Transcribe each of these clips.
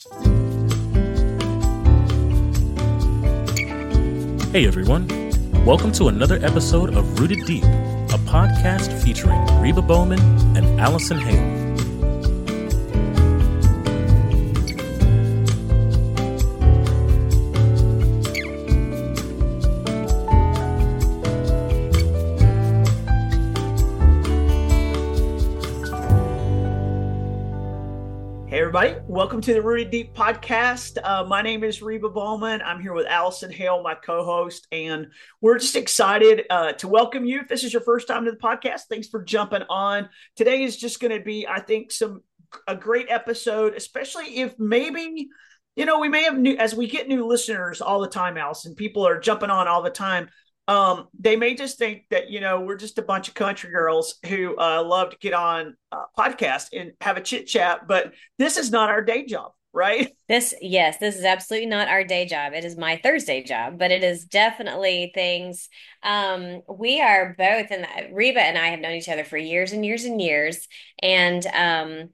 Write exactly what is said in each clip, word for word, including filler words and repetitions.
Hey everyone, welcome to another episode of Rooted Deep, a podcast featuring Reba Bowman and Allison Hale. Everybody, welcome to the Rooted Deep podcast. Uh, my name is Reba Bowman. I'm here with Allison Hale, my co-host, and we're just excited uh, to welcome you. If this is your first time to the podcast, thanks for jumping on. Today is just going to be, I think, some a great episode, especially if maybe, you know, we may have new, as we get new listeners all the time, Allison, people are jumping on all the time. Um, they may just think that, you know, we're just a bunch of country girls who uh, love to get on a podcast and have a chit chat, but this is not our day job, right? This, yes, this is absolutely not our day job. It is my Thursday job, but it is definitely things. Um, we are both, and Reba and I have known each other for years and years and years. And, um,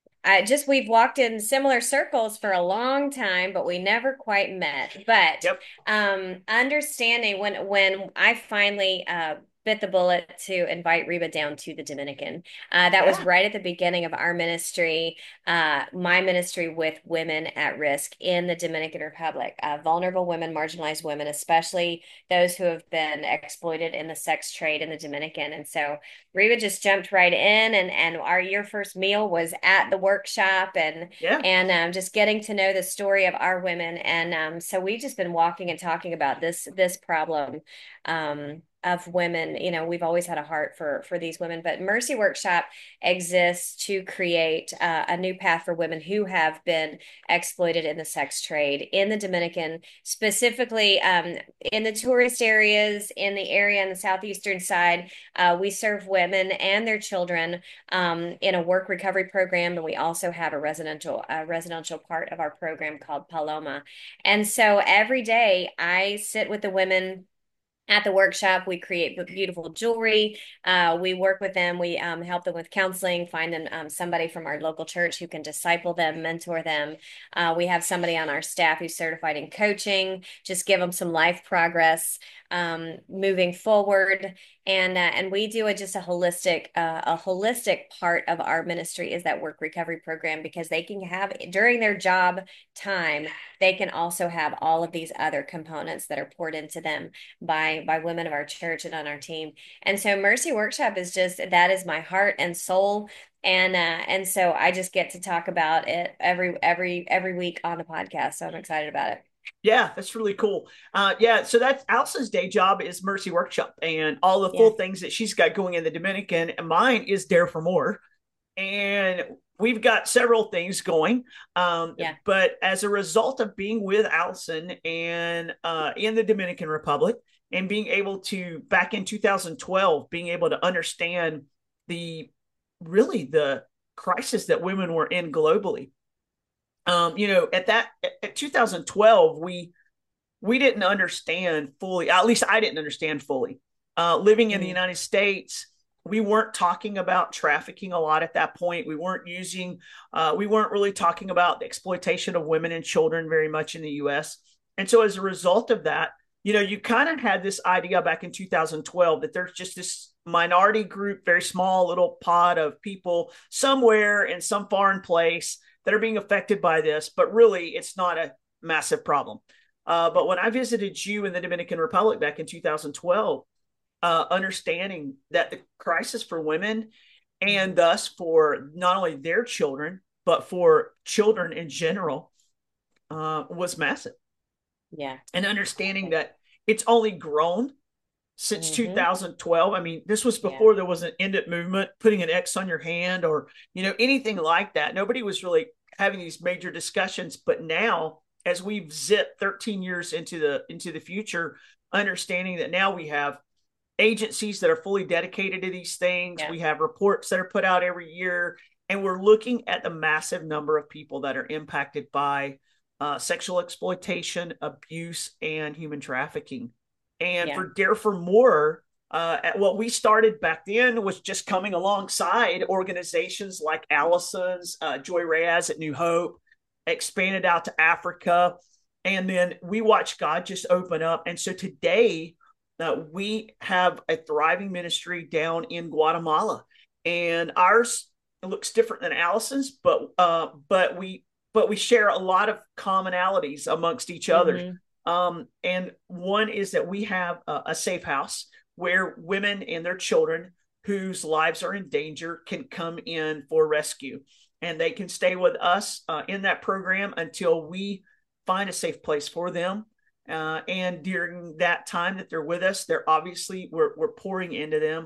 I just we've walked in similar circles for a long time, but we never quite met. But Yep. um, understanding when when I finally uh, bit the bullet to invite Reba down to the Dominican, uh, that was Yeah. right at the beginning of our ministry, uh, my ministry with women at risk in the Dominican Republic, uh, vulnerable women, marginalized women, especially those who have been exploited in the sex trade in the Dominican. And so Reba just jumped right in, and and our your first meal was at the workshop, and Yeah. and um, just getting to know the story of our women, and um, so we've just been walking and talking about this this problem um, of women. You know, we've always had a heart for for these women, but Mercy Workshop exists to create uh, a new path for women who have been exploited in the sex trade in the Dominican, specifically um, in the tourist areas, in the area on the southeastern side. Uh, we serve women and their children um, in a work recovery program, and we also have a residential a residential part of our program called Paloma. And so every day I sit with the women at the workshop. We create beautiful jewelry. Uh, we work with them. We um, help them with counseling, find them um, somebody from our local church who can disciple them, mentor them. Uh, we have somebody on our staff who's certified in coaching, just give them some life progress um, moving forward. And uh, and we do a just a holistic uh, a holistic part of our ministry is that work recovery program, because they can have during their job time, they can also have all of these other components that are poured into them by by women of our church and on our team. And so Mercy Workshop is just that is my heart and soul. And uh, and so I just get to talk about it every every every week on the podcast. So I'm excited about it. Yeah, that's really cool. Uh, yeah, so that's Allison's day job is Mercy Workshop and all the Yeah. full things that she's got going in the Dominican. And mine is Dare for More. And we've got several things going. Um, Yeah. but as a result of being with Allison and uh, in the Dominican Republic and being able to, back in two thousand twelve, being able to understand the really the crisis that women were in globally. Um, you know, at that at two thousand twelve, we we didn't understand fully. At least I didn't understand fully. Uh, living in the Mm. United States, we weren't talking about trafficking a lot at that point. We weren't using. Uh, we weren't really talking about the exploitation of women and children very much in the U S. And so, as a result of that, you know, you kind of had this idea back in two thousand twelve that there's just this minority group, very small little pod of people somewhere in some foreign place that are being affected by this, but really it's not a massive problem. Uh, but when I visited you in the Dominican Republic back in two thousand twelve, uh, understanding that the crisis for women and thus for not only their children, but for children in general uh, was massive. Yeah. And understanding that it's only grown since Mm-hmm. two thousand twelve. I mean, this was Yeah. before there was an End It movement, putting an X on your hand or, you know, anything like that. Nobody was really having these major discussions. But now, as we've zipped thirteen years into the into the future, understanding that now we have agencies that are fully dedicated to these things. Yeah. We have reports that are put out every year, and we're looking at the massive number of people that are impacted by uh, sexual exploitation, abuse, and human trafficking. And Yeah. for Dare for More, uh, at what we started back then was just coming alongside organizations like Allison's, uh, Joy Reyes at New Hope, expanded out to Africa. And then we watched God just open up. And so today, uh, we have a thriving ministry down in Guatemala, and ours looks different than Allison's, but uh, but we but we share a lot of commonalities amongst each other. Mm-hmm. Um, and one is that we have a, a safe house where women and their children whose lives are in danger can come in for rescue, and they can stay with us uh, in that program until we find a safe place for them. Uh, and during that time that they're with us, they're obviously we're, we're pouring into them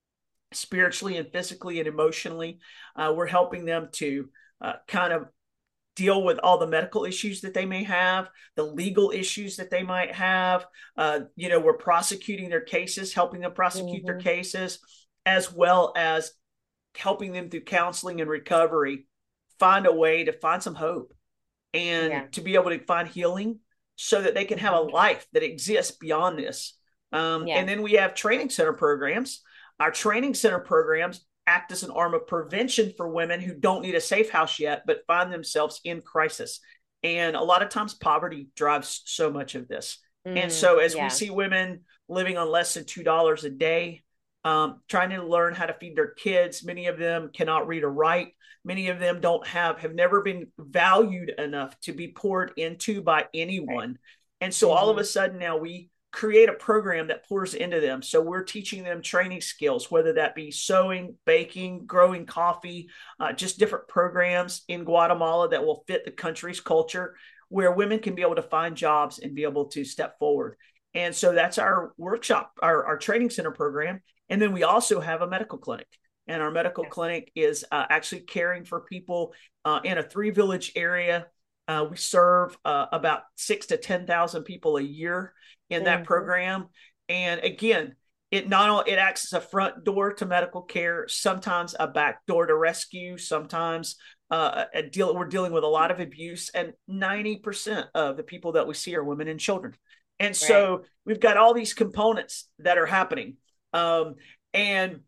spiritually and physically and emotionally. Uh, we're helping them to uh, kind of deal with all the medical issues that they may have, the legal issues that they might have. Uh, you know, we're prosecuting their cases, helping them prosecute mm-hmm. their cases, as well as helping them through counseling and recovery, find a way to find some hope and yeah. to be able to find healing so that they can have a life that exists beyond this. Um, yeah. And then we have training center programs. Our training center programs act as an arm of prevention for women who don't need a safe house yet, but find themselves in crisis. And a lot of times poverty drives so much of this. Mm, and so as yeah. we see women living on less than two dollars a day, um, trying to learn how to feed their kids, many of them cannot read or write. Many of them don't have, have never been valued enough to be poured into by anyone. Right. And so mm-hmm. all of a sudden now we create a program that pours into them. So we're teaching them training skills, whether that be sewing, baking, growing coffee, uh, just different programs in Guatemala that will fit the country's culture, where women can be able to find jobs and be able to step forward. And so that's our workshop, our, our training center program. And then we also have a medical clinic. And our medical yes. clinic is uh, actually caring for people uh, in a three village area. Uh, we serve uh, about six to ten thousand people a year in that mm-hmm. program. And again, it not only it acts as a front door to medical care, sometimes a back door to rescue, sometimes uh, a deal. We're dealing with a lot of abuse, and ninety percent of the people that we see are women and children. And so right. we've got all these components that are happening. Um, and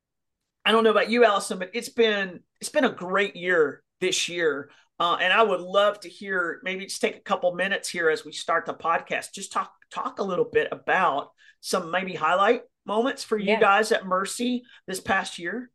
I don't know about you, Allison, but it's been it's been a great year this year. Uh, and I would love to hear, maybe just take a couple minutes here as we start the podcast, just talk talk a little bit about some maybe highlight moments for you yeah. guys at Mercy this past year.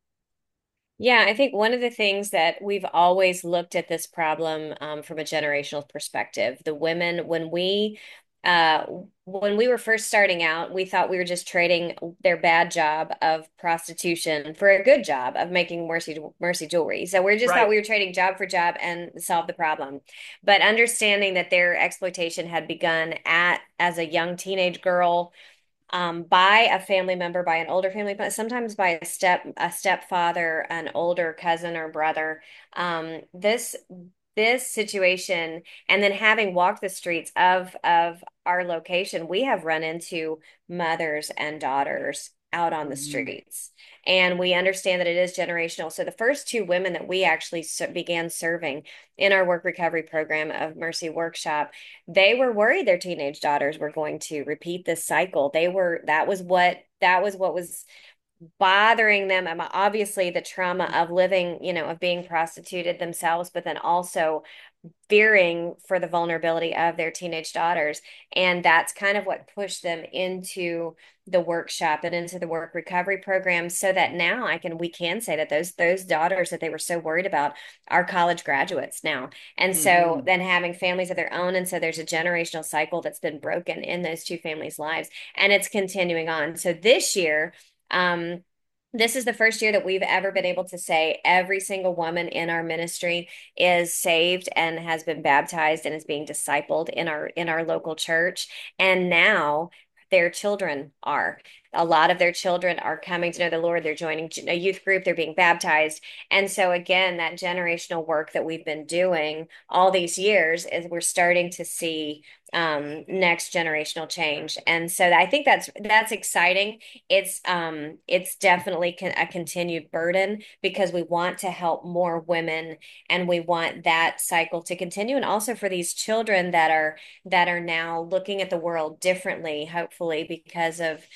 Yeah, I think one of the things that we've always looked at this problem um, from a generational perspective, the women, when we uh, when we were first starting out, we thought we were just trading their bad job of prostitution for a good job of making Mercy Mercy jewelry. So we just right. thought we were trading job for job and solve the problem. But understanding that their exploitation had begun at as a young teenage girl, um, by a family member, by an older family, but sometimes by a step a stepfather, an older cousin or brother. Um, this this situation, and then having walked the streets of of our location, we have run into mothers and daughters out on the streets, and we understand that it is generational. So the first two women that we actually began serving in our work recovery program of Mercy Workshop, they were worried their teenage daughters were going to repeat this cycle. They were that was what that was what was bothering them. And obviously the trauma of living, you know, of being prostituted themselves, but then also fearing for the vulnerability of their teenage daughters. And that's kind of what pushed them into the workshop and into the work recovery program, so that now I can we can say that those those daughters that they were so worried about are college graduates now. And mm-hmm. so then having families of their own. And so there's a generational cycle that's been broken in those two families' lives, and it's continuing on. So this year, um, this is the first year that we've ever been able to say every single woman in our ministry is saved and has been baptized and is being discipled in our in our local church. And now their children are. A lot of their children are coming to know the Lord. They're joining a youth group. They're being baptized. And so again, that generational work that we've been doing all these years is we're starting to see um, next generational change. And so I think that's that's exciting. It's um, it's definitely con- a continued burden, because we want to help more women, and we want that cycle to continue. And also for these children that are that are now looking at the world differently, hopefully because of because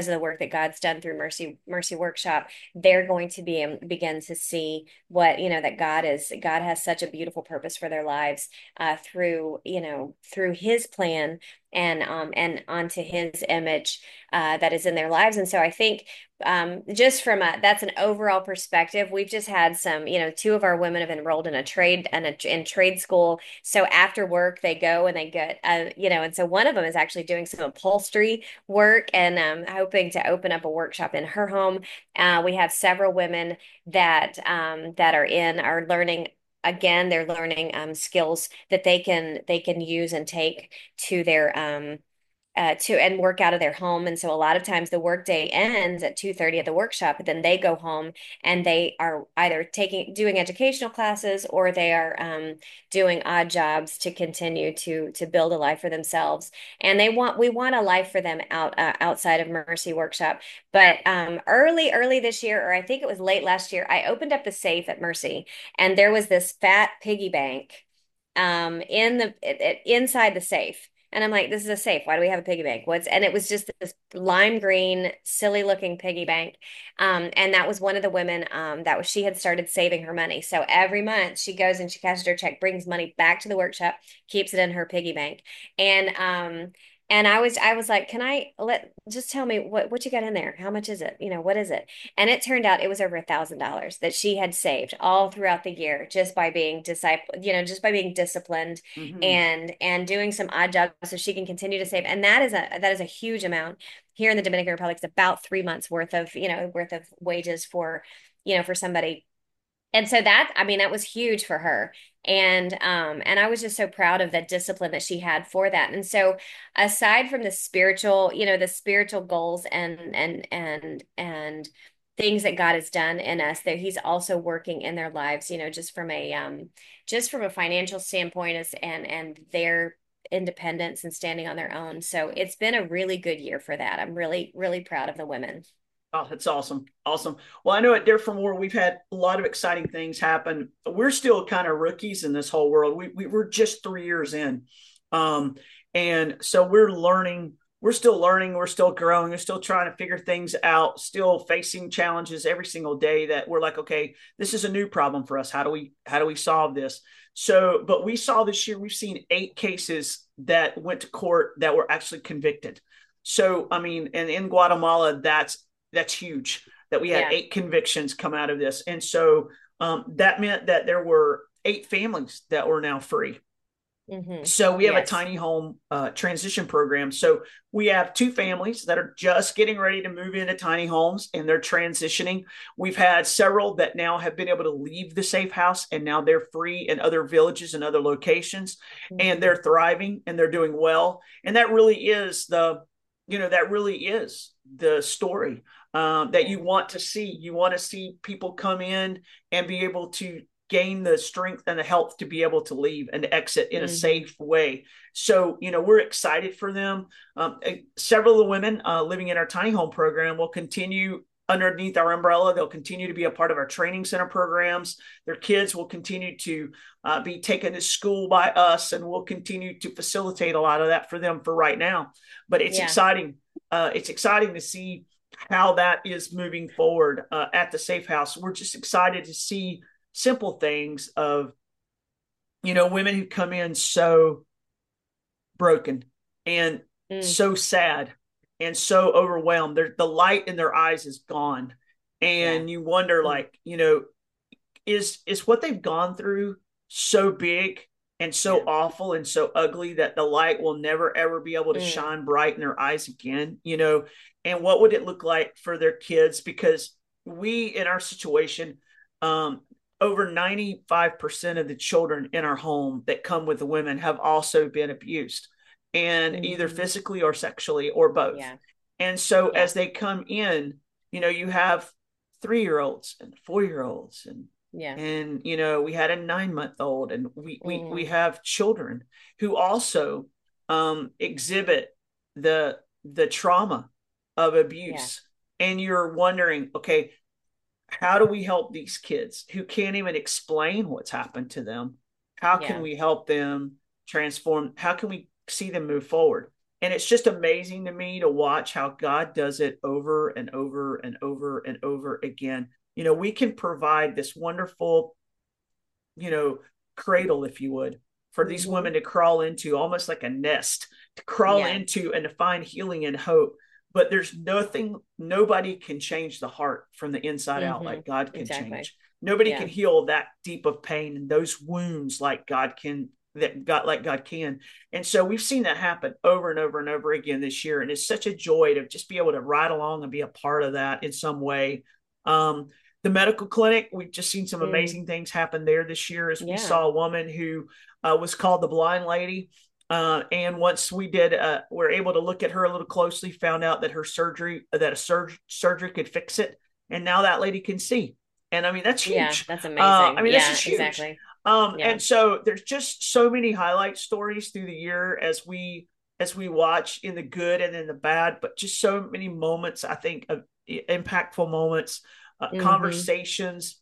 because of the work that God's done through Mercy Mercy Workshop, they're going to be um, begin to see what, you know, that God is God has such a beautiful purpose for their lives uh, through, you know, through His plan and um and onto His image uh, that is in their lives. And so I think um, just from a that's an overall perspective. We've just had some, you know, two of our women have enrolled in a trade and a in trade school. So after work, they go and they get, uh, you know, and so one of them is actually doing some upholstery work and um, hoping to open up a workshop in her home. Uh, we have several women that um, that are in are learning. Again, they're learning um, skills that they can they can use and take to their um, uh, to and work out of their home. And so a lot of times the workday ends at two thirty at the workshop, but then they go home and they are either taking doing educational classes or they are um, doing odd jobs to continue to to build a life for themselves. And they want we want a life for them out uh, outside of Mercy Workshop. But um, early early this year, or I think it was late last year, I opened up the safe at Mercy, and there was this fat piggy bank um, in the it, it, inside the safe. And I'm like, this is a safe. Why do we have a piggy bank? What's and it was just this lime green, silly looking piggy bank. Um, and that was one of the women um, that was she had started saving her money. So every month she goes and she cashes her check, brings money back to the workshop, keeps it in her piggy bank. And um, and I was I was like, can I let just tell me what what you got in there? How much is it? You know, what is it? And it turned out it was over a thousand dollars that she had saved all throughout the year just by being disciple, you know, just by being disciplined Mm-hmm. and and doing some odd jobs so she can continue to save. And that is a that is a huge amount. Here in the Dominican Republic, it's about three months worth of, you know, worth of wages for, you know, for somebody. And so that, I mean, that was huge for her. And um and I was just so proud of that discipline that she had for that. And so aside from the spiritual, you know, the spiritual goals and and and and things that God has done in us, that He's also working in their lives, you know, just from a um just from a financial standpoint as and and their independence and standing on their own. So it's been a really good year for that. I'm really, really proud of the women. Oh, that's awesome. Awesome. Well, I know at Dare for More, we've had a lot of exciting things happen. We're still kind of rookies in this whole world. We, we we're just three years in. Um, and so we're learning, we're still learning, we're still growing, we're still trying to figure things out, still facing challenges every single day that we're like, okay, this is a new problem for us. How do we, how do we solve this? So, but we saw this year, we've seen eight cases that went to court that were actually convicted. So, I mean, and in Guatemala, that's that's huge that we had Yeah. eight convictions come out of this. And so um, that meant that there were eight families that were now free. Mm-hmm. So we have a Yes. tiny home uh, transition program. So we have two families that are just getting ready to move into tiny homes and they're transitioning. We've had several that now have been able to leave the safe house and now they're free in other villages and other locations and Mm-hmm. they're thriving and they're doing well. And that really is the, you know, that really is the story um, that Yeah. you want to see. You want to see people come in and be able to gain the strength and the health to be able to leave and exit in a Mm-hmm. safe way. So, you know, we're excited for them. Um, several of the women uh, living in our tiny home program will continue underneath our umbrella. They'll continue to be a part of our training center programs. Their kids will continue to uh, be taken to school by us, and we'll continue to facilitate a lot of that for them for right now. But it's Yeah. exciting. Uh, it's exciting to see how that is moving forward uh, at the Safe House. We're just excited to see simple things of, you know, women who come in so broken and Mm. so sad and so overwhelmed. They're, the light in their eyes is gone. Yeah. And you wonder, Mm. like, you know, is is what they've gone through so big and so Yeah. awful and so ugly that the light will never ever be able to Mm. shine bright in their eyes again, you know? And what would it look like for their kids? Because we, in our situation, um, over ninety-five percent of the children in our home that come with the women have also been abused, and either Mm-hmm. physically or sexually or both. Yeah. And so Yeah. as they come in, you know, you have three year olds and four year olds and Yeah. and you know we had a nine month old, and we we we Mm-hmm. have children who also um exhibit the the trauma of Yeah. abuse. And you're wondering, okay, how do we help these kids who can't even explain what's happened to them? How can Yeah. we help them transform? How can we see them move forward? And it's just amazing to me to watch how God does it over and over and over and over again. You know, we can provide this wonderful, you know, cradle, if you would, for these Mm-hmm. women to crawl into, almost like a nest, to crawl Yeah. into and to find healing and hope. But there's nothing, nobody can change the heart from the inside out Mm-hmm. like God can Exactly. change. Nobody Yeah. can heal that deep of pain and those wounds like God can, that God, like God can. And so we've seen that happen over and over and over again this year. And it's such a joy to just be able to ride along and be a part of that in some way. Um, the medical clinic, we've just seen some Mm. amazing things happen there this year as we Yeah. saw a woman who uh, was called the blind lady. Uh, and once we did, uh, we're able to look at her a little closely, found out that her surgery, that a sur- surgery could fix it. And now that lady can see. And I mean, that's Yeah. huge. That's Uh, amazing. I mean, this Yeah, is huge. exactly. Um, Yeah. and so there's just so many highlight stories through the year as we as we watch in the good and in the bad, but just so many moments, I think, of impactful moments, uh, Mm-hmm. conversations.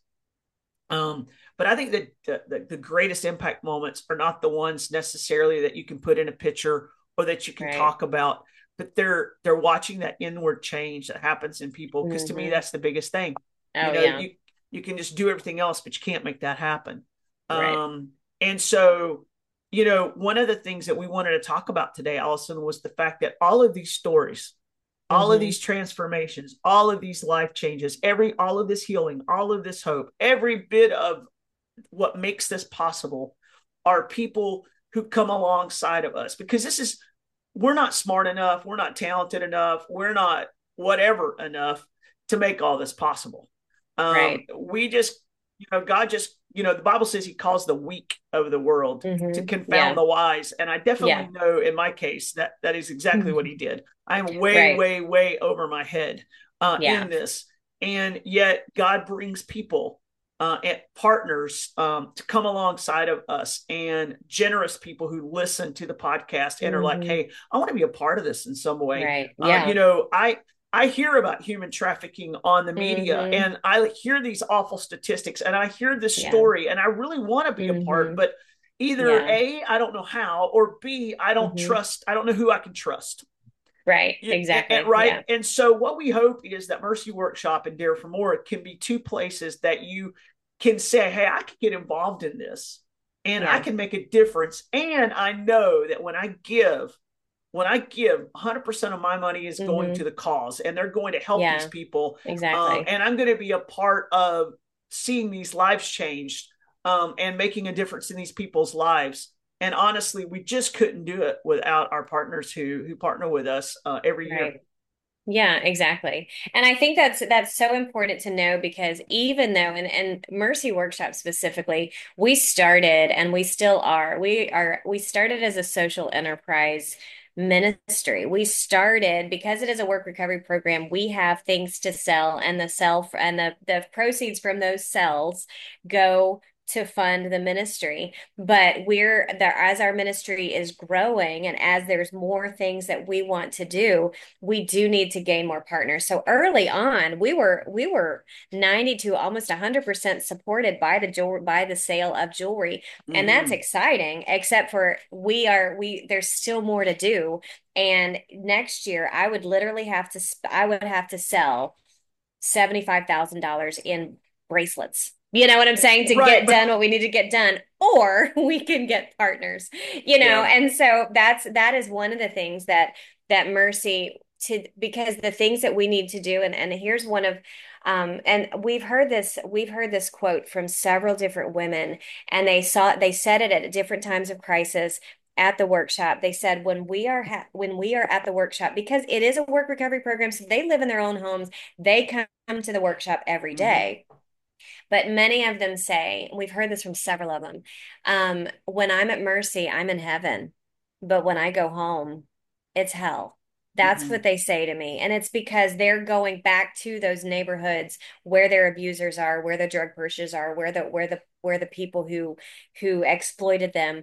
Um, but I think that the, the, the greatest impact moments are not the ones necessarily that you can put in a picture or that you can Right. talk about, but they're they're watching that inward change that happens in people. Because to me, Mm-hmm. that's the biggest thing. You Oh, know, yeah. you you can just do everything else, but you can't make that happen. Right. Um, and so, you know, one of the things that we wanted to talk about today, Allison, was the fact that all of these stories, all of Mm-hmm. these transformations, all of these life changes, every all of this healing, all of this hope, every bit of what makes this possible are people who come alongside of us, because this is, we're not smart enough, we're not talented enough, we're not whatever enough to make all this possible. Um, Right. we just, you know, God just, you know, the Bible says he calls the weak of the world to Mm-hmm. confound Yeah. the wise. And I definitely Yeah. know in my case that that is exactly what he did. I am way, Right. way, way over my head uh, Yeah. in this. And yet God brings people uh, and partners um, to come alongside of us, and generous people who listen to the podcast and are like, Mm-hmm. hey, I want to be a part of this in some way. Right. Uh, you Yeah. know, I I hear about human trafficking on the media, Mm-hmm. and I hear these awful statistics, and I hear this Yeah. story, and I really want to be a part, Mm-hmm. but either Yeah. A, I don't know how, or B, I don't Mm-hmm. trust, I don't know who I can trust. Right. You, and, and, Exactly. right. Yeah. And so what we hope is that Mercy Workshop and Dare for More can be two places that you can say, hey, I can get involved in this and I Yeah. can make a difference. And I know that when I give, when I give, one hundred percent of my money is going Mm-hmm. to the cause, and they're going to help these Yeah. people. Um, Exactly. and I'm going to be a part of seeing these lives changed um, and making a difference in these people's lives. And honestly, we just couldn't do it without our partners who who partner with us uh, every year. Right. Yeah, exactly. And I think that's that's so important to know, because even though, and, and Mercy Workshop specifically, we started and we still are, we are we started as a social enterprise ministry. We started because it is a work recovery program. We have things to sell, and the sell and the the proceeds from those sales go to fund the ministry. But we're there, as our ministry is growing and as there's more things that we want to do, we do need to gain more partners. So early on, we were we were ninety to almost one hundred percent supported by the jewelry, by the sale of jewelry. And that's Mm-hmm. exciting, except for we are we there's still more to do. And next year I would literally have to I would have to sell seventy-five thousand dollars in bracelets. You know what I'm saying? To Right. get done what we need to get done, or we can get partners, you know? Yeah. And so that's, that is one of the things that, that Mercy to, because the things that we need to do. And, and here's one of, um, and we've heard this, we've heard this quote from several different women, and they saw, they said it at different times of crisis at the workshop. They said, when we are ha- when we are at the workshop, because it is a work recovery program, so they live in their own homes, they come to the workshop every Mm-hmm. day. But many of them say, we've heard this from several of them, um, when I'm at Mercy, I'm in heaven. But when I go home, it's hell. That's Mm-hmm. what they say to me. And it's because they're going back to those neighborhoods where their abusers are, where the drug pushers are, where the where the where the people who who exploited them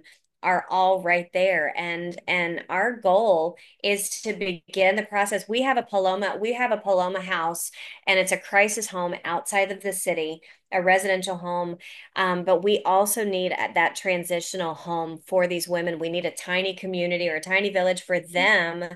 are all right there. And and our goal is to begin the process. We have a Paloma, we have a Paloma house, and it's a crisis home outside of the city, a residential home. Um, but we also need that transitional home for these women. We need a tiny community or a tiny village for them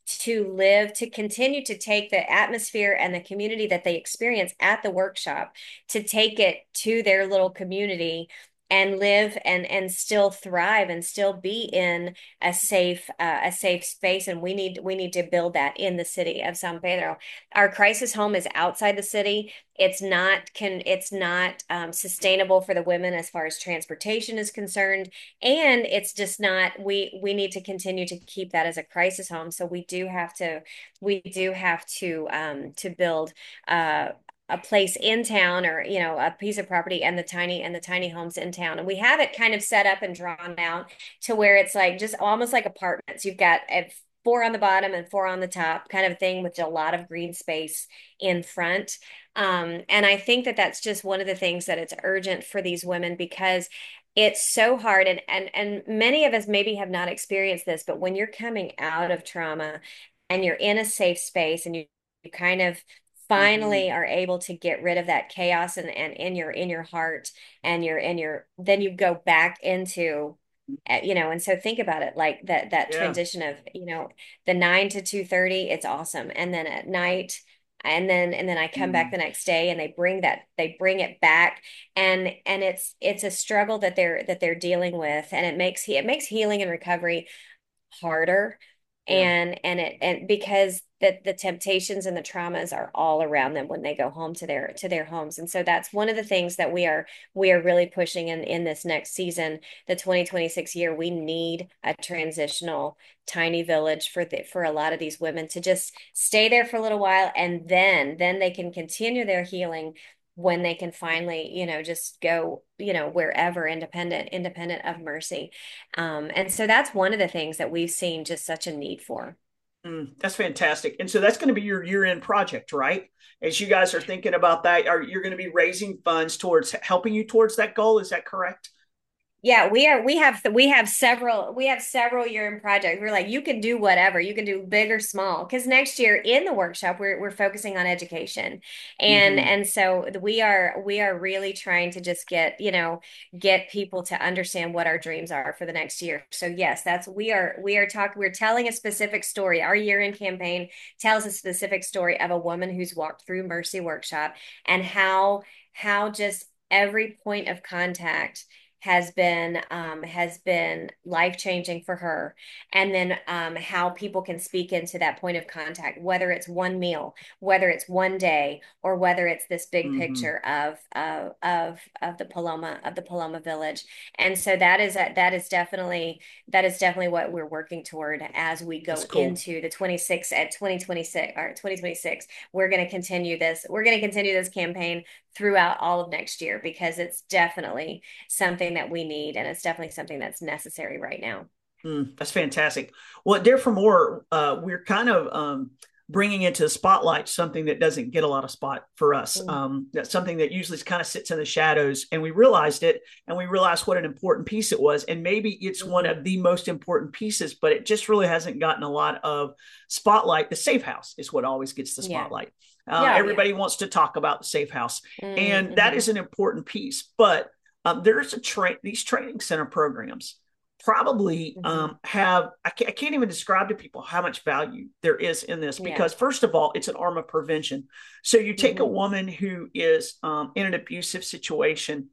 to live, to continue to take the atmosphere and the community that they experience at the workshop, to take it to their little community and live and and still thrive and still be in a safe uh, a safe space. And we need we need to build that in the city of San Pedro. Our crisis home is outside the city. It's not can it's not um, sustainable for the women as far as transportation is concerned, and it's just not. We we need to continue to keep that as a crisis home. So we do have to we do have to um, to build uh, a place in town, or you know, a piece of property, and the tiny and the tiny homes in town. And we have it kind of set up and drawn out to where it's like just almost like apartments. You've got a four on the bottom and four on the top kind of thing, with a lot of green space in front. Um, and I think that that's just one of the things that it's urgent for these women, because it's so hard. And and and many of us maybe have not experienced this, but when you're coming out of trauma and you're in a safe space, and you, you kind of Mm-hmm. finally are able to get rid of that chaos and, and in your in your heart, and your in your then you go back into uh, you know. And so think about it, like that that Yeah. transition of, you know, the nine to two thirty, it's awesome. And then at night, and then and then I come back Mm-hmm. the next day, and they bring that they bring it back. And and it's it's a struggle that they're that they're dealing with, and it makes it makes healing and recovery harder. Yeah. And and it and because the the temptations and the traumas are all around them when they go home to their to their homes. And so that's one of the things that we are we are really pushing in in this next season, the twenty twenty-six year. We need a transitional tiny village for the for a lot of these women to just stay there for a little while, and then then they can continue their healing when they can finally, you know, just go, you know, wherever, independent independent of Mercy. Um, and so that's one of the things that we've seen just such a need for. Mm, that's fantastic. And so that's going to be your year-end project, right? As you guys are thinking about that, are you're going to be raising funds towards helping you towards that goal? Is that correct? Yeah, we are. We have we have several we have several year in projects. We're like, you can do whatever. You can do big or small. Because next year in the workshop, we're we're focusing on education, and Mm-hmm. and so we are we are really trying to just get, you know, get people to understand what our dreams are for the next year. So yes, that's we are we are talking. We're telling a specific story. Our year in campaign tells a specific story of a woman who's walked through Mercy Workshop, and how how just every point of contact has been um, has been life changing for her. And then um, how people can speak into that point of contact, whether it's one meal, whether it's one day, or whether it's this big Mm-hmm. picture of of of of the Paloma of the Paloma Village. And so that is a, that is definitely that is definitely what we're working toward as we That's go cool. into the twenty-six at twenty twenty-six or twenty twenty-six. We're going to continue this. We're going to continue this campaign throughout all of next year, because it's definitely something that we need, and it's definitely something that's necessary right now. Mm, that's fantastic. Well, at Dare for More, uh, we're kind of um, bringing into the spotlight something that doesn't get a lot of spot for us. Mm. Um, that's something that usually kind of sits in the shadows, and we realized it, and we realized what an important piece it was. And maybe it's one Mm-hmm. of the most important pieces, but it just really hasn't gotten a lot of spotlight. The safe house is what always gets the Yeah. spotlight. Uh, Yeah. Oh, yeah. everybody wants to talk about the safe house, and that Mm-hmm. is an important piece. But um, there's a train these training center programs probably Mm-hmm. um, have I can't, I can't even describe to people how much value there is in this, Yeah. because first of all, it's an arm of prevention. So you take a Mm-hmm. woman who is um, in an abusive situation,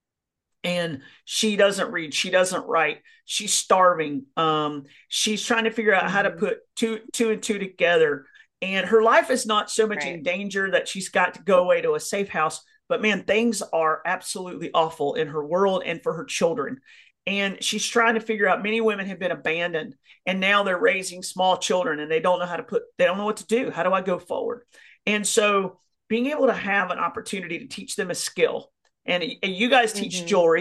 and she doesn't read, she doesn't write, she's starving, um, she's trying to figure out how to Mm-hmm. put two two and two together, and her life is not so much in Right. danger that she's got to go away to a safe house, but man, things are absolutely awful in her world and for her children. And she's trying to figure out, many women have been abandoned, and now they're raising small children, and they don't know how to put they don't know what to do. How do I go forward? And so being able to have an opportunity to teach them a skill, and, and you guys teach Mm-hmm. jewelry,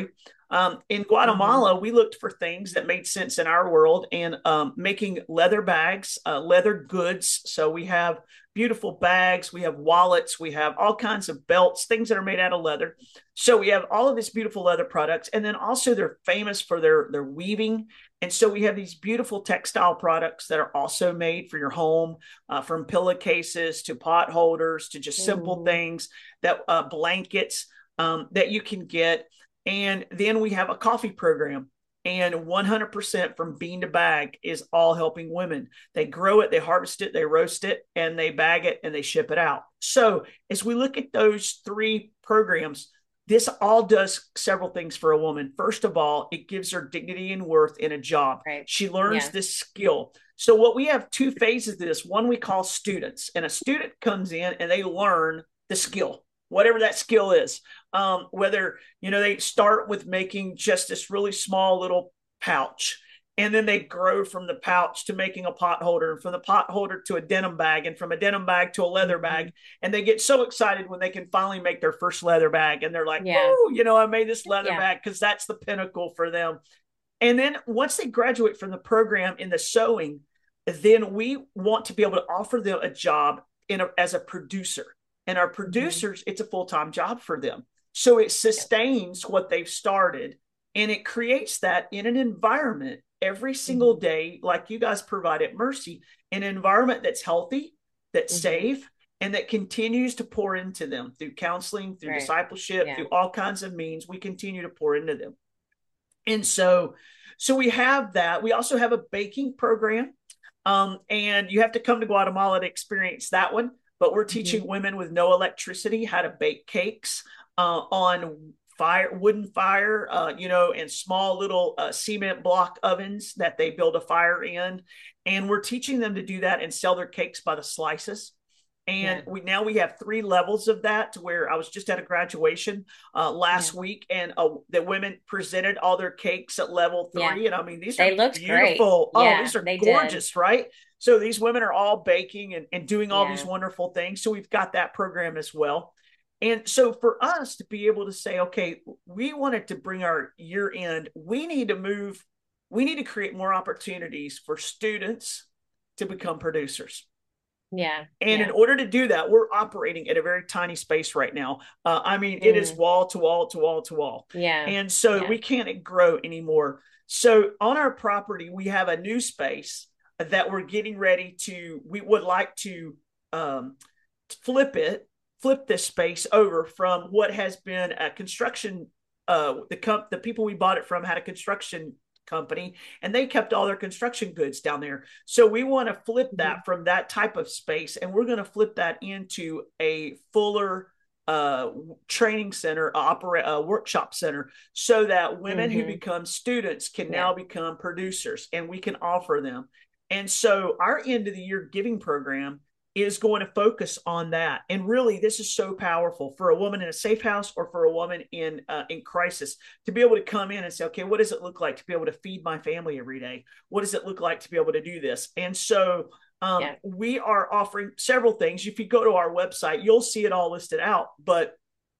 Um, in Mm-hmm. Guatemala, we looked for things that made sense in our world and um, making leather bags, uh, leather goods. So we have beautiful bags, we have wallets, we have all kinds of belts, things that are made out of leather. So we have all of this beautiful leather products, and then also they're famous for their their weaving. And so we have these beautiful textile products that are also made for your home, uh, from pillowcases to pot holders to just simple Mm-hmm. things that uh, blankets um, that you can get. And then we have a coffee program. And one hundred percent from bean to bag is all helping women. They grow it, they harvest it, they roast it, and they bag it and they ship it out. So, as we look at those three programs, this all does several things for a woman. First of all, it gives her dignity and worth in a job. Right. She learns Yeah. this skill. So, what we have two phases of this, one we call students, and a student comes in and they learn the skill, whatever that skill is. Um, whether, you know, they start with making just this really small little pouch, and then they grow from the pouch to making a pot holder, and from the pot holder to a denim bag, and from a denim bag to a leather Mm-hmm. bag. And they get so excited when they can finally make their first leather bag. And they're like, Yeah. woo, you know, I made this leather Yeah. bag, because that's the pinnacle for them. And then once they graduate from the program in the sewing, then we want to be able to offer them a job in a, as a producer. And our Mm-hmm. producers, it's a full-time job for them. So it Yep. sustains what they've started, and it creates that in an environment every single Mm-hmm. day, like you guys provide at Mercy, an environment that's healthy, that's Mm-hmm. safe, and that continues to pour into them through counseling, through Right. discipleship, Yeah. through all kinds of means. We continue to pour into them. And so, so we have that. We also have a baking program. Um, and you have to come to Guatemala to experience that one. But we're Mm-hmm. teaching women with no electricity how to bake cakes uh, on fire, wooden fire, uh, you know, and small little uh, cement block ovens that they build a fire in. And we're teaching them to do that and sell their cakes by the slices. And Yeah. we now we have three levels of that, to where I was just at a graduation uh, Yeah. last week, and uh, the women presented all their cakes at level Yeah. three. And I mean, these They are looked great. beautiful. Oh, Yeah, these are they did. gorgeous, right? So these women are all baking and, and doing all these Yeah. wonderful things. So we've got that program as well. And so for us to be able to say, okay, we wanted to bring our year end, we need to move, we need to create more opportunities for students to become producers. Yeah. And in Yeah. order to do that, we're operating at a very tiny space right now. Uh, I mean, it is Mm. wall to wall to wall to wall. Yeah. And so Yeah. we can't grow anymore. So on our property, we have a new space that we're getting ready to, we would like to um, flip it, flip this space over from what has been a construction. Uh, the comp, the people we bought it from had a construction company, and they kept all their construction goods down there. So we want to flip Mm-hmm. that from that type of space, and we're going to flip that into a fuller uh, training center, opera, uh, workshop center, so that women who Mm-hmm. become students can Yeah. now become producers, and we can offer them. And so our end of the year giving program is going to focus on that. And really, this is so powerful for a woman in a safe house, or for a woman in uh, in crisis, to be able to come in and say, okay, what does it look like to be able to feed my family every day? What does it look like to be able to do this? And so um, Yeah. we are offering several things. If you go to our website, you'll see it all listed out. But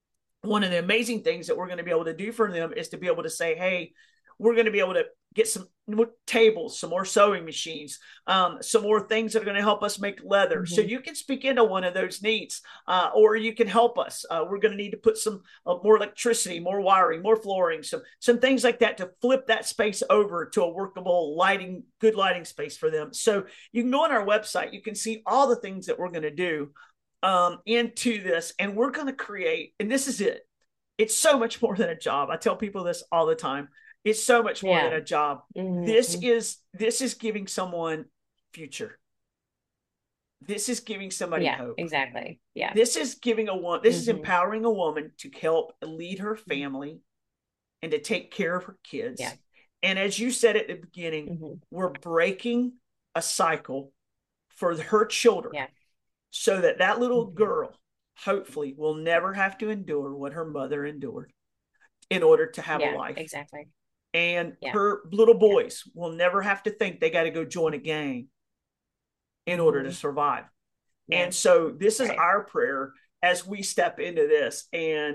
one of the amazing things that we're going to be able to do for them is to be able to say, hey, we're going to be able to get some tables, some more sewing machines, um, some more things that are going to help us make leather. So Mm-hmm. you can speak into one of those needs, uh, or you can help us. Uh, we're going to need to put some uh, more electricity, more wiring, more flooring, some some things like that, to flip that space over to a workable lighting, good lighting space for them. So you can go on our website, you can see all the things that we're going to do um, into this, and we're going to create. And this is it. It's so much more than a job. I tell people this all the time. It's so much more than Yeah. a job. This Mm-hmm. is this is giving someone future. This is giving somebody Yeah. hope. Exactly. Yeah. This is giving a woman. This is Mm-hmm. empowering a woman to help lead her family and to take care of her kids. Yeah. And as you said at the beginning, Mm-hmm. we're breaking a cycle for her children, Yeah. so that that little Mm-hmm. girl hopefully will never have to endure what her mother endured in order to have a Yeah. life. Exactly. And Yeah. her little Yeah. boys will never have to think they got to go join a gang in order to Mm-hmm. survive. Yeah. And so this is Right. our prayer as we step into this. And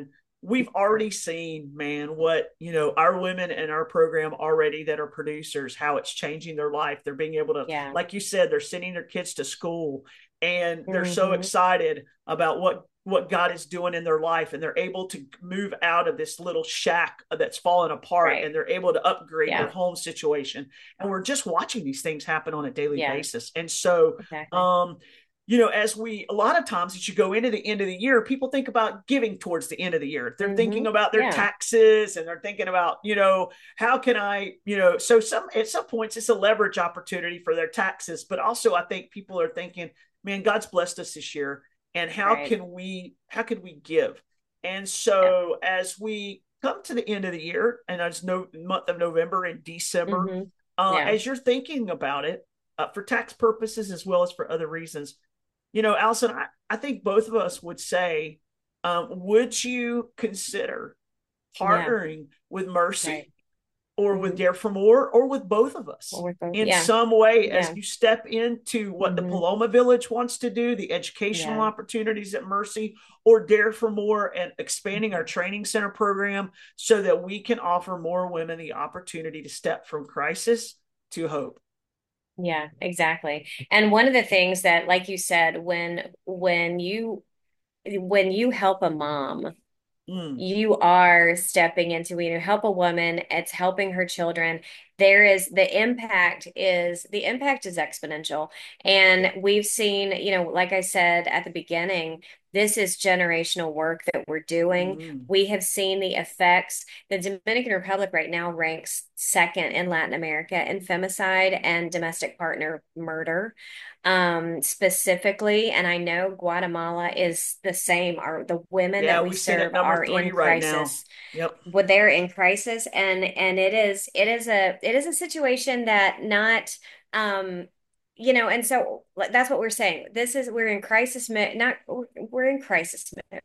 we've already seen, man, what, you know, our women in our program already that are producers, how it's changing their life. They're being able to, Yeah. like you said, they're sending their kids to school and they're so Mm-hmm. excited about what, what God is doing in their life. And they're able to move out of this little shack that's fallen apart Right. and they're able to upgrade Yeah. their home situation. And we're just watching these things happen on a daily Yeah. basis. And so, Exactly. um, you know, as we, a lot of times as you go into the end of the year, people think about giving towards the end of the year. They're Mm-hmm. thinking about their Yeah. taxes and they're thinking about, you know, how can I, you know, so some, at some points it's a leverage opportunity for their taxes, but also I think people are thinking, man, God's blessed us this year. And how Right. can we, how can we give? And so yeah. as we come to the end of the year and it's no month of November and December, Mm-hmm. uh, Yeah. as you're thinking about it uh, for tax purposes, as well as for other reasons, you know, Allison, I, I think both of us would say, um, would you consider partnering yeah. with Mercy right. or mm-hmm. with Dare for More or with both of us both. in yeah. some way yeah. as you step into what mm-hmm. the Paloma Village wants to do, the educational yeah. opportunities at Mercy, or Dare for More and expanding mm-hmm. our training center program so that we can offer more women the opportunity to step from crisis to hope. Yeah, exactly. And one of the things that, like you said, when when you when you help a mom, mm. you are stepping into, when you help a woman, it's helping her children. There is the impact is the impact is exponential. And yeah. we've seen, you know, like I said at the beginning, this is generational work that we're doing. Mm. We have seen the effects. The Dominican Republic right now ranks second in Latin America in femicide and domestic partner murder, um, specifically. And I know Guatemala is the same. Our the women yeah, that we serve are in right crisis. Now. Yep. But they're in crisis, and and it is it is a it is a situation that not um you know, and so that's what we're saying. This is we're in crisis mode. Not we're in crisis mode.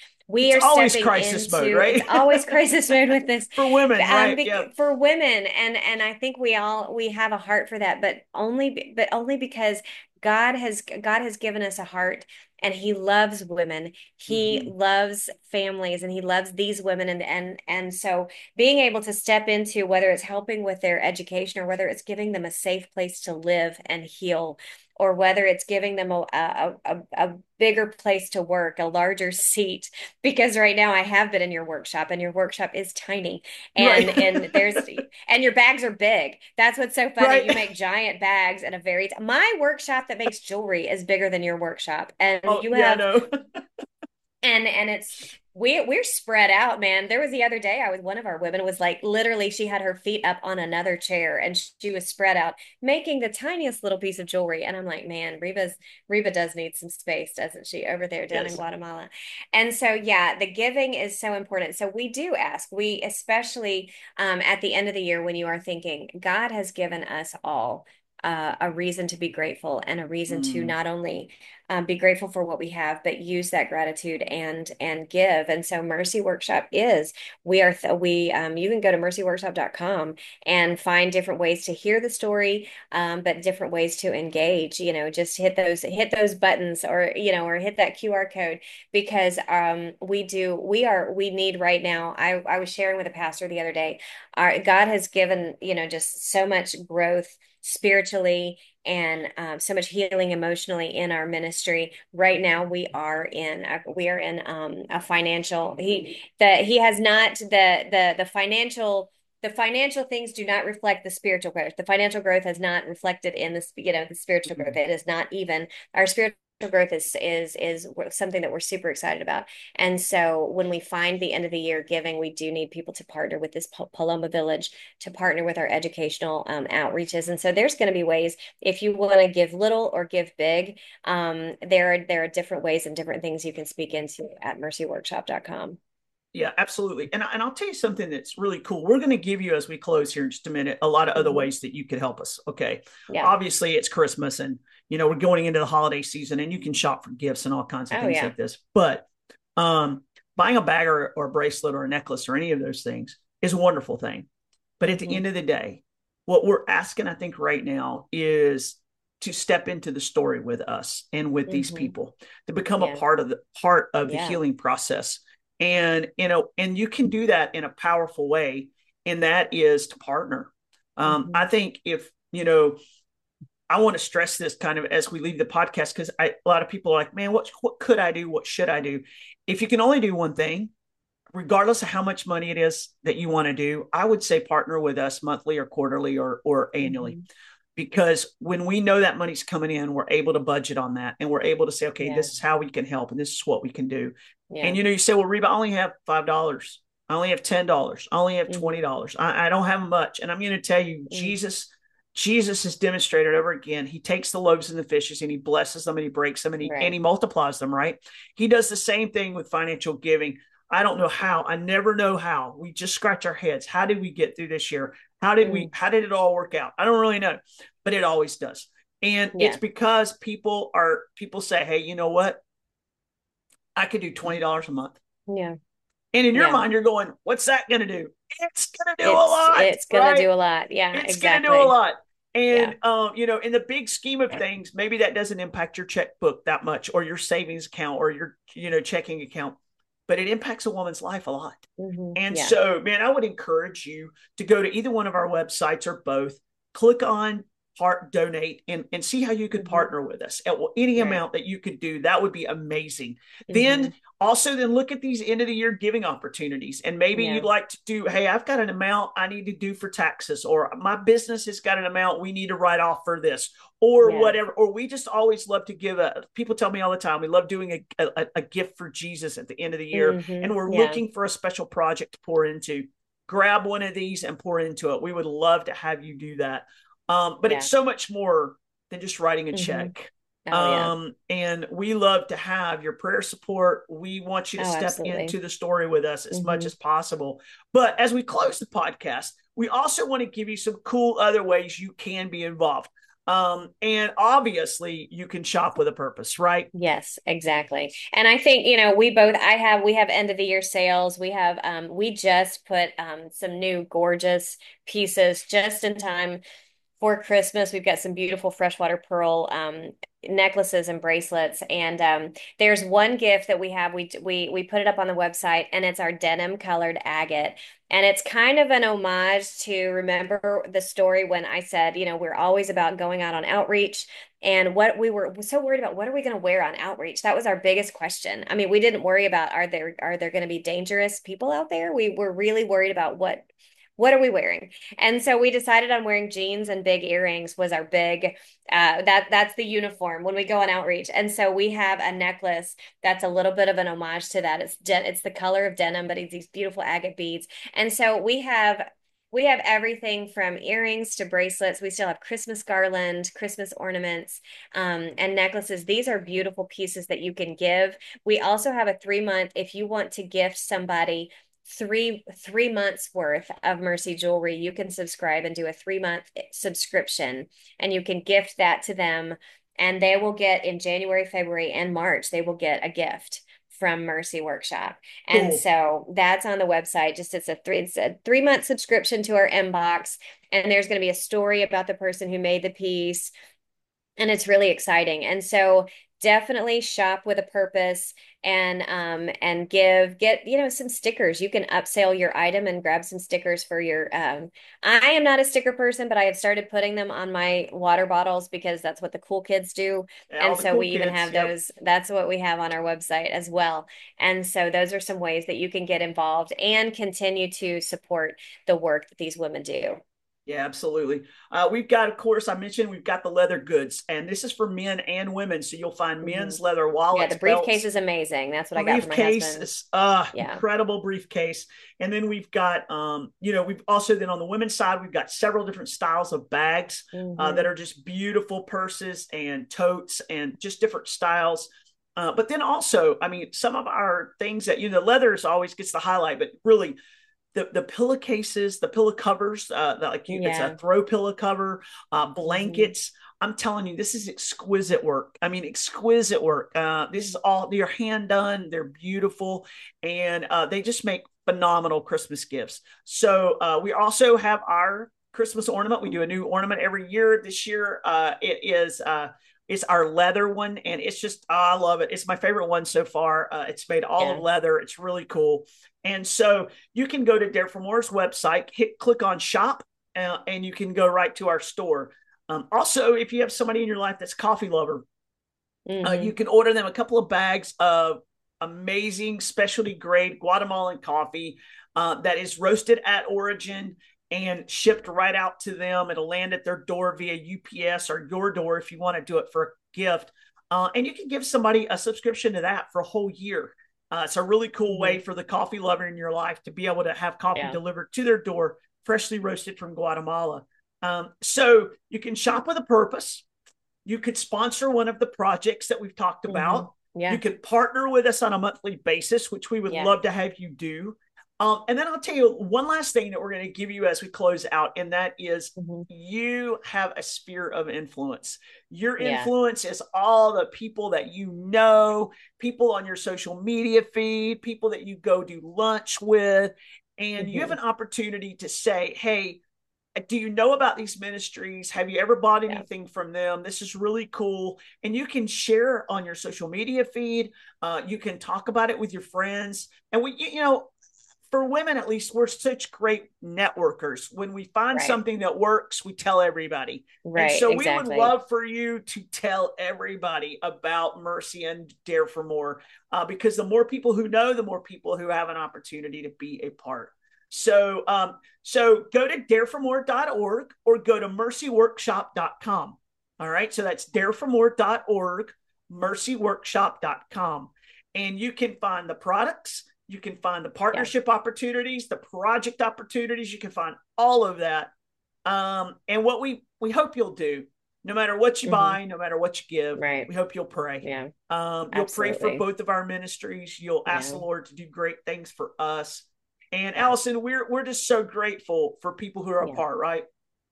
We it's are always stepping crisis into mode, right? It's always crisis mode with this for women, um, right? Be, yeah. For women, and and I think we all we have a heart for that, but only but only because God has God has given us a heart. And he loves women. He mm-hmm. loves families, and he loves these women. And, and, and so being able to step into, whether it's helping with their education or whether it's giving them a safe place to live and heal, or whether it's giving them a, a, a, a bigger place to work, a larger seat, because right now I have been in your workshop and your workshop is tiny, and, right. and there's, and your bags are big. That's what's so funny. Right. You make giant bags and a very, my workshop that makes jewelry is bigger than your workshop. And oh, you yeah, have, no. and, and it's, we, we're spread out, man. There was the other day, I was, one of our women was like, literally, she had her feet up on another chair and she was spread out making the tiniest little piece of jewelry. And I'm like, man, Reba's, Reba does need some space, doesn't she, over there down yes. in Guatemala? And so, yeah, the giving is so important. So we do ask, we, especially um, at the end of the year, when you are thinking, God has given us all Uh, a reason to be grateful and a reason mm. to not only um, be grateful for what we have, but use that gratitude and and give. And so Mercy Workshop is, we are, th- we um, you can go to mercy workshop dot com and find different ways to hear the story, um, but different ways to engage, you know, just hit those, hit those buttons, or, you know, or hit that Q R code, because um, we do, we are, we need right now. I, I was sharing with a pastor the other day, our God has given, you know, just so much growth spiritually and um, so much healing emotionally in our ministry. Right now we are in a, we are in um, a financial, he that he has not the the the financial the financial things do not reflect the spiritual growth. The financial growth has not reflected in the, you know, the spiritual growth. It is not even, our spiritual growth is is is something that we're super excited about. And so when we find the end of the year giving, we do need people to partner with this Paloma Village, to partner with our educational um, outreaches. And so there's going to be ways, if you want to give little or give big, um, there are there are different ways and different things you can speak into at mercy workshop dot com. Yeah, absolutely. And, and I'll tell you something that's really cool. We're going to give you, as we close here in just a minute, a lot of other ways that you could help us. Okay. Yeah. Obviously it's Christmas and, you know, we're going into the holiday season and you can shop for gifts and all kinds of oh, things yeah. like this. But um, buying a bag or, or a bracelet or a necklace or any of those things is a wonderful thing. But at the mm-hmm. end of the day, what we're asking, I think right now, is to step into the story with us and with mm-hmm. these people, to become yeah. a part of the part of the yeah. healing process. And, you know, and you can do that in a powerful way. And that is to partner. Um, Mm-hmm. I think if, you know, I want to stress this kind of as we leave the podcast, because a lot of people are like, man, what, what could I do? What should I do? If you can only do one thing, regardless of how much money it is that you want to do, I would say partner with us monthly or quarterly or, or annually. Mm-hmm. Because when we know that money's coming in, we're able to budget on that and we're able to say, okay, Yeah. this is how we can help and this is what we can do. Yeah. And, you know, you say, well, Reba, I only have five dollars. I only have ten dollars. I only have twenty dollars. Mm-hmm. I, I don't have much. And I'm going to tell you, mm-hmm. Jesus, Jesus has demonstrated over again. He takes the loaves and the fishes and he blesses them and he breaks them and he, right. and he multiplies them, right? He does the same thing with financial giving. I don't know how. I never know how. We just scratch our heads. How did we get through this year? How did mm. we, how did it all work out? I don't really know, but it always does. And yeah. it's because people are, people say, hey, you know what? I could do twenty dollars a month. Yeah. And in your yeah. mind, you're going, what's that going to do? It's going to do it's, a lot. It's going right? to do a lot. Yeah, it's exactly. going to do a lot. And, yeah. um, you know, in the big scheme of things, maybe that doesn't impact your checkbook that much or your savings account or your, you know, checking account, but it impacts a woman's life a lot. Mm-hmm. And yeah. so, man, I would encourage you to go to either one of our websites or both, click on part donate and, and see how you could mm-hmm. partner with us at any right. amount that you could do. That would be amazing. Mm-hmm. Then also then look at these end of the year giving opportunities. And maybe yeah. you'd like to do, hey, I've got an amount I need to do for taxes, or my business has got an amount we need to write off for this, or yeah. whatever. Or we just always love to give a, people tell me all the time, we love doing a, a, a gift for Jesus at the end of the year. Mm-hmm. And we're yeah. looking for a special project to pour into. Grab one of these and pour into it. We would love to have you do that. Um, but yeah. it's so much more than just writing a mm-hmm. check. Oh, um, yeah. And we love to have your prayer support. We want you to oh, step absolutely. into the story with us as mm-hmm. much as possible. But as we close the podcast, we also want to give you some cool other ways you can be involved. Um, and obviously you can shop with a purpose, right? Yes, exactly. And I think, you know, we both, I have, we have end of the year sales. We have, um, we just put, um, some new gorgeous pieces just in time for Christmas. We've got some beautiful freshwater pearl um, necklaces and bracelets. And um, there's one gift that we have. We we we put it up on the website, and it's our denim colored agate. And it's kind of an homage to, remember the story when I said, you know, we're always about going out on outreach. And what we were so worried about, what are we going to wear on outreach? That was our biggest question. I mean, we didn't worry about, are there are there going to be dangerous people out there? We were really worried about what What are we wearing? And so we decided on wearing jeans and big earrings was our big, uh, that that's the uniform when we go on outreach. And so we have a necklace that's a little bit of an homage to that. It's de- it's the color of denim, but it's these beautiful agate beads. And so we have we have everything from earrings to bracelets. We still have Christmas garland, Christmas ornaments, um, and necklaces. These are beautiful pieces that you can give. We also have a three month, if you want to gift somebody three three months worth of Mercy jewelry, you can subscribe and do a three month subscription, and you can gift that to them, and they will get, in January, February, and March, they will get a gift from Mercy Workshop. And cool. So that's on the website. Just it's a three it's a three month subscription to our inbox, and there's going to be a story about the person who made the piece, and it's really exciting. And so definitely shop with a purpose, and um and give get you know some stickers. You can upsell your item and grab some stickers for your um I am not a sticker person, but I have started putting them on my water bottles because that's what the cool kids do. Yeah, and so cool we kids, even have yep. those. That's what we have on our website as well. And so those are some ways that you can get involved and continue to support the work that these women do. Yeah, absolutely. Uh, we've got, of course, I mentioned we've got the leather goods, and this is for men and women. So you'll find men's mm-hmm. leather wallets. Yeah, the briefcase belts. Is amazing. That's what I got for my husband. Is, uh, yeah. Incredible briefcase. And then we've got, um, you know, we've also then on the women's side, we've got several different styles of bags mm-hmm. uh, that are just beautiful purses and totes and just different styles. Uh, but then also, I mean, some of our things that, you know, leathers always gets the highlight, but really, The the pillowcases, the pillow covers, uh, like you, yeah. it's a throw pillow cover, uh, blankets. Mm-hmm. I'm telling you, this is exquisite work. I mean, exquisite work. Uh, this is all, they're hand done. They're beautiful, and uh, they just make phenomenal Christmas gifts. So uh, we also have our Christmas ornament. We do a new ornament every year. This year, uh, it is uh, It's our leather one, and it's just, oh, I love it. It's my favorite one so far. Uh, it's made all yeah. of leather. It's really cool. And so you can go to Dare for More's website, hit click on shop, uh, and you can go right to our store. Um, also, if you have somebody in your life that's a coffee lover, mm-hmm. uh, you can order them a couple of bags of amazing specialty grade Guatemalan coffee uh, that is roasted at origin and shipped right out to them. It'll land at their door via U P S or your door if you want to do it for a gift. Uh, and you can give somebody a subscription to that for a whole year. Uh, it's a really cool mm-hmm. way for the coffee lover in your life to be able to have coffee yeah. delivered to their door, freshly roasted from Guatemala. Um, so you can shop with a purpose. You could sponsor one of the projects that we've talked about. Mm-hmm. Yeah. You could partner with us on a monthly basis, which we would yeah. love to have you do. Um, and then I'll tell you one last thing that we're going to give you as we close out, and that is mm-hmm. you have a sphere of influence. Your yeah. influence is all the people that you know, people on your social media feed, people that you go do lunch with, and mm-hmm. you have an opportunity to say, hey, do you know about these ministries? Have you ever bought anything yeah. from them? This is really cool. And you can share on your social media feed. Uh, you can talk about it with your friends. And we, you know, for women, at least, we're such great networkers. When we find right. something that works, we tell everybody. Right. And so exactly. we would love for you to tell everybody about Mercy and Dare for More, uh, because the more people who know, the more people who have an opportunity to be a part. So, um, so go to dare for more dot org or go to mercy workshop dot com. All right. So that's dare for more dot org, mercy workshop dot com. And you can find the products. You can find the partnership yeah. opportunities, the project opportunities. You can find all of that. Um, and what we, we hope you'll do, no matter what you mm-hmm. buy, no matter what you give, right. we hope you'll pray. Yeah. Um, you'll Absolutely. pray for both of our ministries. You'll ask yeah. the Lord to do great things for us. And Allison, we're we're just so grateful for people who are yeah. a part, right?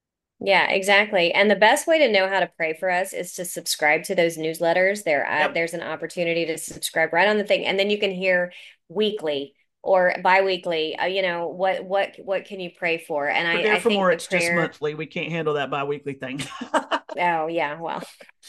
Yeah, exactly. And the best way to know how to pray for us is to subscribe to those newsletters. There, yep. uh, there's an opportunity to subscribe right on the thing, and then you can hear weekly or biweekly. Uh, you know what what what can you pray for? And for I, Dare I for think More, the it's prayer... just monthly. We can't handle that biweekly thing. Oh yeah, well.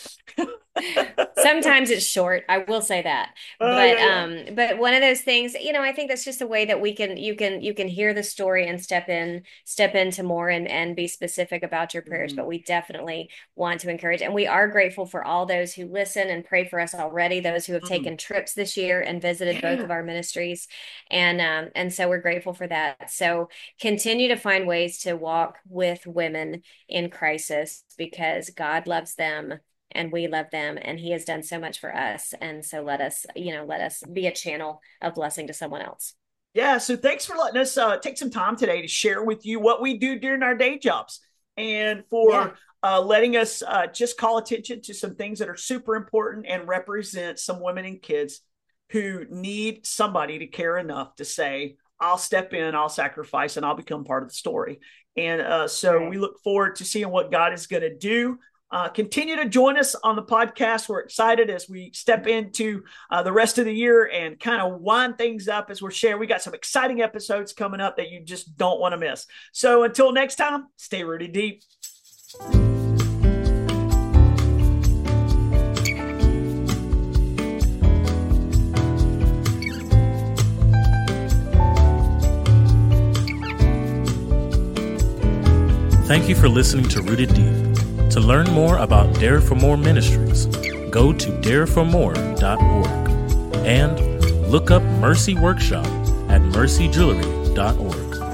Sometimes it's short, I will say that. Oh, but yeah, yeah. um but one of those things, you know, I think that's just a way that we can you can you can hear the story and step in step into more and and be specific about your prayers. Mm-hmm. But we definitely want to encourage, and we are grateful for all those who listen and pray for us already, those who have mm-hmm. taken trips this year and visited yeah. both of our ministries, and um and so we're grateful for that. So continue to find ways to walk with women in crisis, because God loves them and we love them, and he has done so much for us. And so let us, you know, let us be a channel of blessing to someone else. Yeah. So thanks for letting us uh, take some time today to share with you what we do during our day jobs, and for yeah. uh, letting us uh, just call attention to some things that are super important and represent some women and kids who need somebody to care enough to say, I'll step in, I'll sacrifice, and I'll become part of the story. And uh, so right. we look forward to seeing what God is going to do. Uh, continue to join us on the podcast. We're excited as we step into uh, the rest of the year and kind of wind things up as we're sharing. We got some exciting episodes coming up that you just don't want to miss. So until next time, stay rooted deep. Thank you for listening to Rooted Deep. To learn more about Dare for More Ministries, go to dare for more dot org and look up Mercy Workshop at mercy jewelry dot org.